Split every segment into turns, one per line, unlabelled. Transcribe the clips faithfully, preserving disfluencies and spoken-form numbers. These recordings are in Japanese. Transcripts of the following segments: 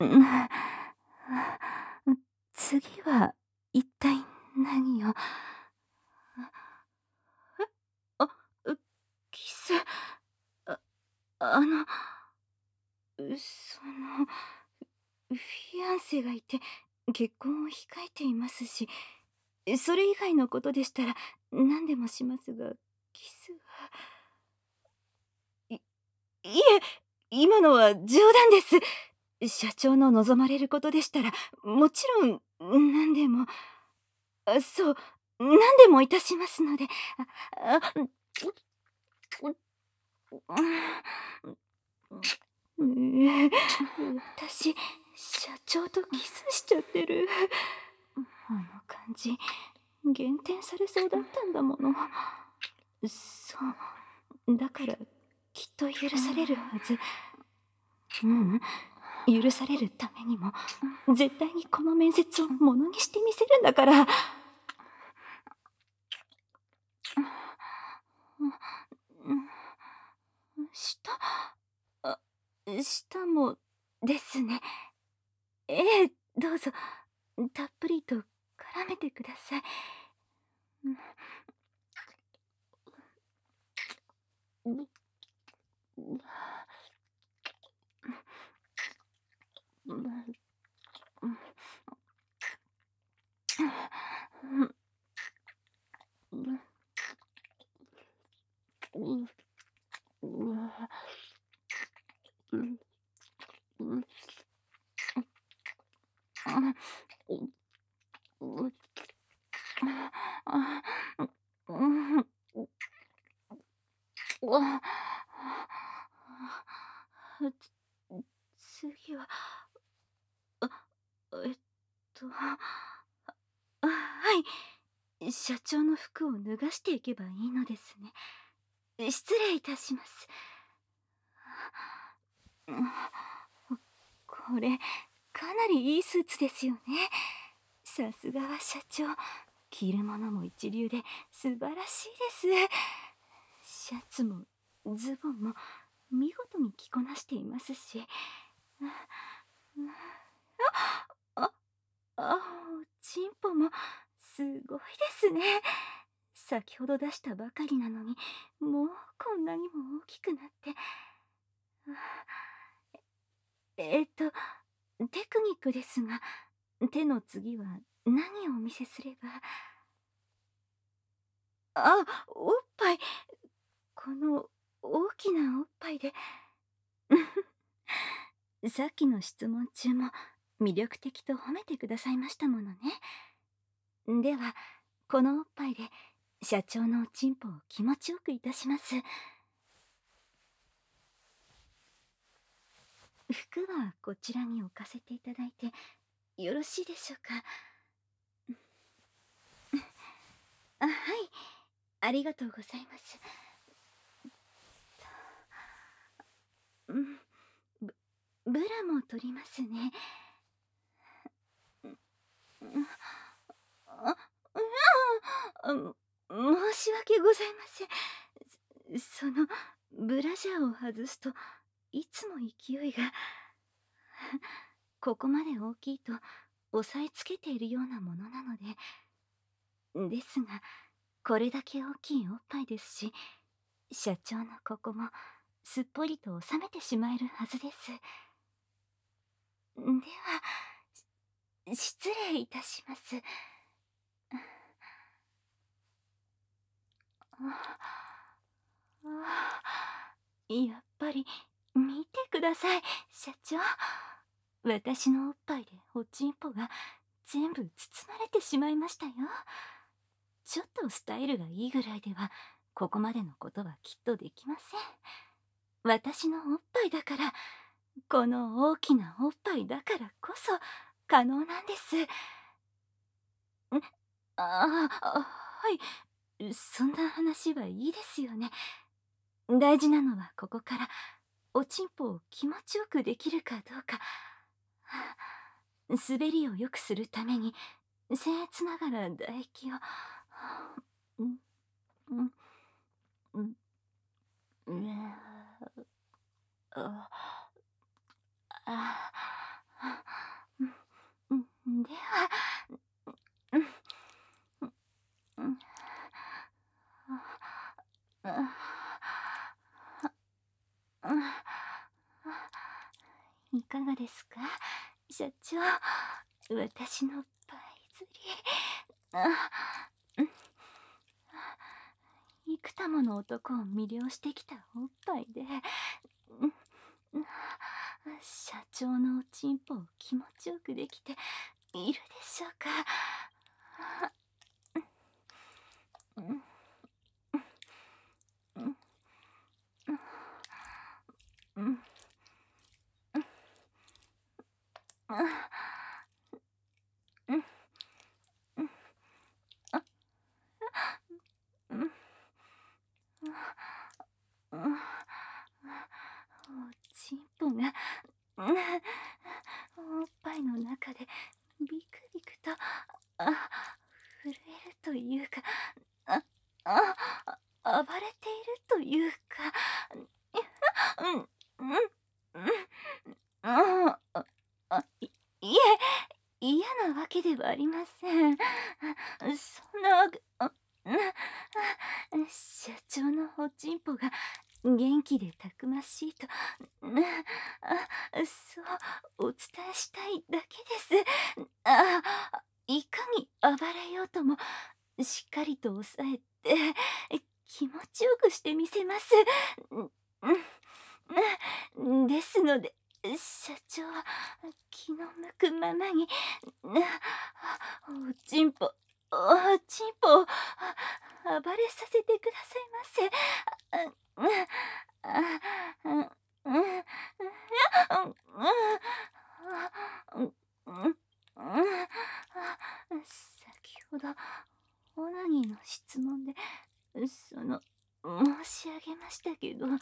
うん、次は一体何を。え、あ、う、キス、あ、あの、う、その、フィアンセがいて、結婚を控えていますし、それ以外のことでしたら何でもしますが、キスは。い、いえ、今のは冗談です。社長の望まれることでしたら、もちろん何でも、あ、そう、何でもいたしますので。あ、あ、う、う、う、私、社長とキスしちゃってる。あの感じ、減点されそうだったんだもの。そう、だからきっと許されるはず。ううん、許されるためにも絶対にこの面接をものにしてみせるんだから。舌、あ、舌もですね。ええ、どうぞたっぷりと絡めてください。うん、うん、うん、うん、うん、うん、うん、うん、あ、うん、うん、あ、うん、う、わ、つ次は、あ、えっと、あ、はい、社長の服を脱がしていけばいいのですね。失礼いたします。これかなりいいスーツですよね。さすがは社長、着るものも一流で素晴らしいです。シャツもズボンも見事に着こなしていますし。あ、あ、おちんぽもすごいですね。先ほど出したばかりなのにもうこんなにも大きくなって。えっとテクニックですが、手の次は何をお見せすれば。あ、おっぱい、この大きなおっぱいで。さっきの質問中も魅力的と褒めてくださいましたものね。ではこのおっぱいで社長のおちんぽを気持ちよくいたします。服はこちらに置かせていただいてよろしいでしょうか。あ、はい、ありがとうございます。うん、ブ、ブラも取りますね。あ、うん、申し訳ございません。そのブラジャーを外すといつも勢いが。ここまで大きいと押さえつけているようなものなので。ですがこれだけ大きいおっぱいですし、社長のここもすっぽりと収めてしまえるはずです。では失礼いたします。やっぱり見てください社長。私のおっぱいでおちんぽが全部包まれてしまいましたよ。ちょっとスタイルがいいぐらいではここまでのことはきっとできません。私のおっぱいだから、この大きなおっぱいだからこそ可能なんです。ん、ああ、はい、そんな話はいいですよね。大事なのはここからおちんぽを気持ちよくできるかどうか。滑りを良くするために僭越ながら唾液を。うんうんうんうん、あああ。 いかがですか社長。私のパイ釣り。あ、うん、幾多もの男を魅了してきたおっぱいで、うん、社長のおちんぽを気持ちよくできているでしょうか。うん、うん、うん、あ、うん、うん、あ、うん、うん、おちんぽが、うん、おっぱいの中でビクビクと、あ、震えるというか、あ、あ、あ暴れているというか、うん、うん、うん、ああ、あ、いいえ、嫌なわけではありません。そんなわけ、あ、な、社長のおちんぽが元気でたくましいと、な、あ、そうお伝えしたいだけです。あ、いかに暴れようともしっかりと抑えて気持ちよくしてみせます。んんですので社長は気の向くままに、な、おちんぽ、おちんぽを暴れさせてくださいませ。あ、あ、あ、うん、うん、うん、うん、うん、先ほどオナニーの質問でその申し上げましたけど、おっ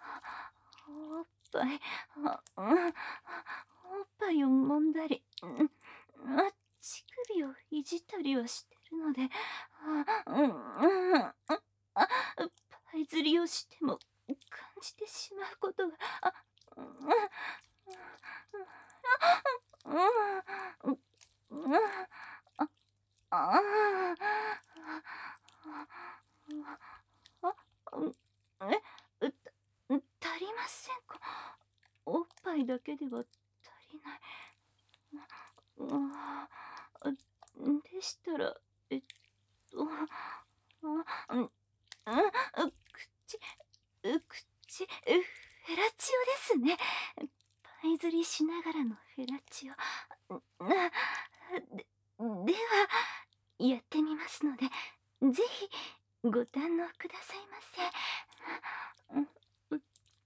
ぱい、あ、うん、おっぱいを揉んだり、うん、あ、乳首をいじったりはしてるので、あ、うん、うん、あ、あ、パイ釣りをしても感じてしまうことが、あ、うん、うん、うん、うん、あ、ああ、あ、うん、え、うた足りませんか？おっぱいだけでは足りない。ああ、でしたら、えっと、あ、うん、うん、口、う口、フェラチオですね。パイ釣りしながらのフェラチオ。な、で、では、やってみますので、ぜひご堪能くださいませ。うん、う、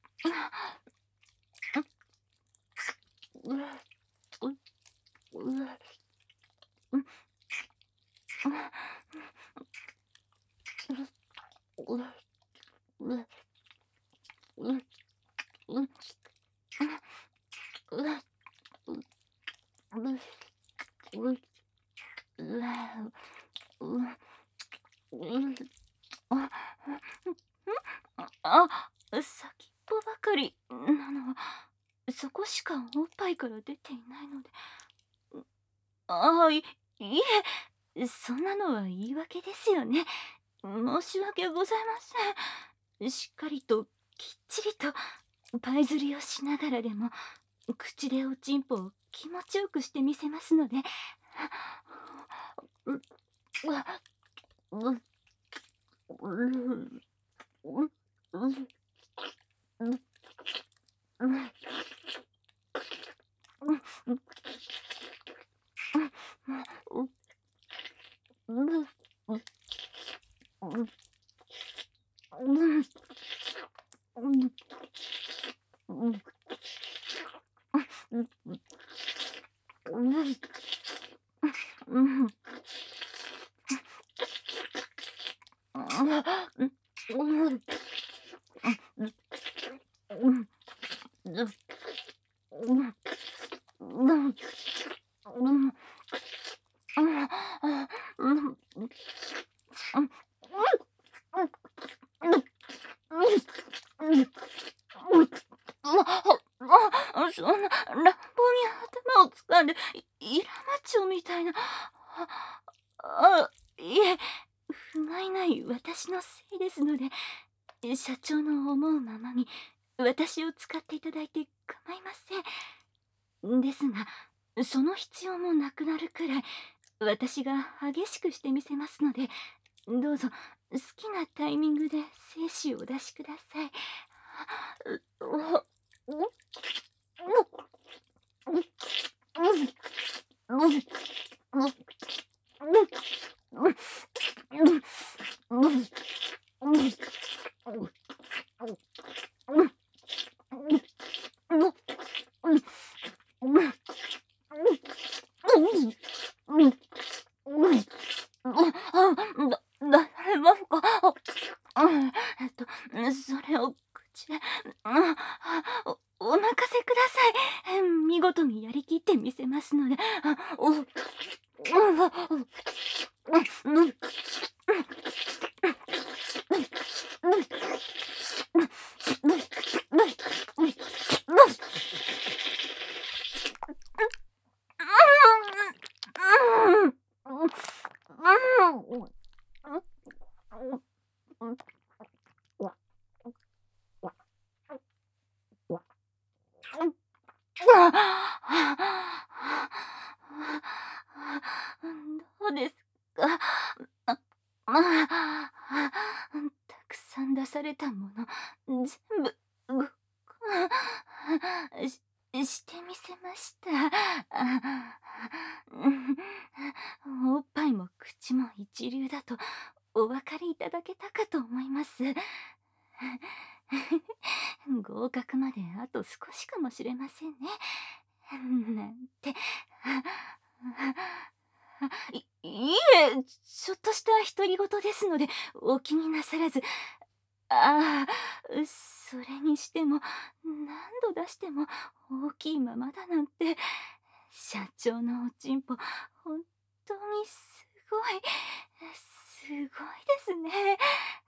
う、う、う、う、う、う、う、う、う、あ、先っぽばかりなのはそこしかおっぱいから出ていないので、ああ、い、いえ、そんなのは言い訳ですよね。申し訳ございません。しっかりときっちりとパイ釣りをしながらでも口でおちんぽを気持ちよくしてみせますので。う、う、う、う、う、う、そんな乱暴に頭を掴んでイラマチョみたいな。あ、あ、いえ、不甲斐ない私のせいですので、社長の思うままに私を使っていただいて構いません。 ですが、その必要もなくなるくらい、私が激しくしてみせますので、どうぞ好きなタイミングで精子をお出しください。うおおあ、だだれますか？あ、えっと、それを口で、あ、おお任せください。え、見事にやりきってみせますので、あ、おう、どうですか？あ、まあ、たくさん出されたもの、全部、ごししてみせました。あ、うん、おっぱいも口も一流だとお分かりいただけたかと思います。合格まであと少しかもしれませんね。なんて。いいいえ、ちょっとした独り言ですので、お気になさらず。ああ、それにしても、何度出しても大きいままだなんて、社長のおちんぽ、本当にすごい、すごいですね。